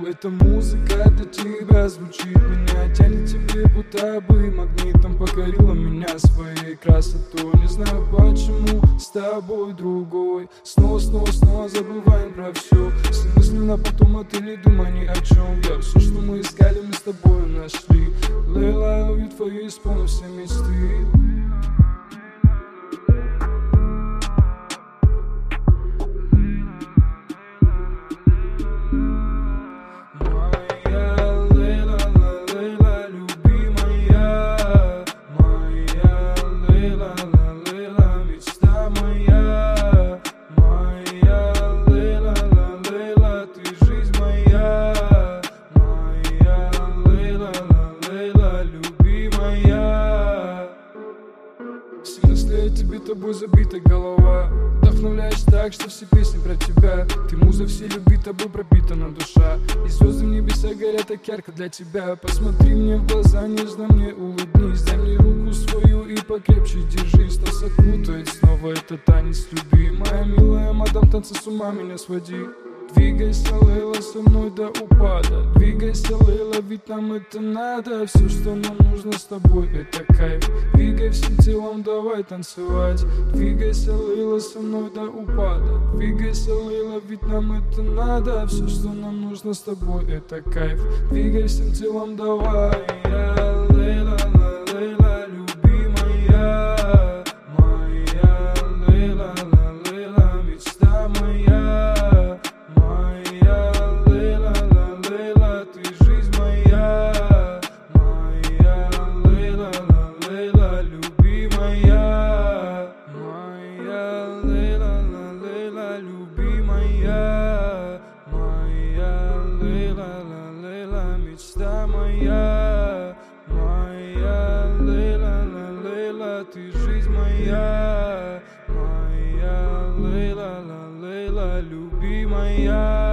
Эта музыка для тебя звучит, меня тянет тебе, будто бы магнитом. Покорила меня своей красотой, не знаю почему с тобой другой. Снова забываем про все, все мысленно потом, а ты не думай ни о чем. Я все, что мы искали, мы с тобой нашли. Лейла, увидь твои исполню все мечты. Тебе тобой забита голова, вдохновляешь так, что все песни про тебя. Ты муза, все любви, тобой пропитана душа, и звезды в небеса горят так ярко для тебя. Посмотри мне в глаза, нежно мне улыбнись, дай мне руку свою и покрепче держись. Нас окутает снова этот танец любви. Моя милая мадам, танцы с ума меня своди. Двигайся, Лейла, со мной до упада. Двигайся, Лейла, ведь нам это надо. Все, что нам нужно с тобой, это кайф. Двигай всем телом, давай танцевать. Двигайся, Лейла, со мной до упада. Двигайся, Лейла, ведь нам это надо. Все, что нам нужно с тобой, это кайф. Двигай всем телом, давай. Лейла, Лейла, любимая. Моя Лейла, Лейла, мечта моя. Мечта моя, моя Лейла, Лейла, ты жизнь моя, моя Лейла, Лейла, любимая.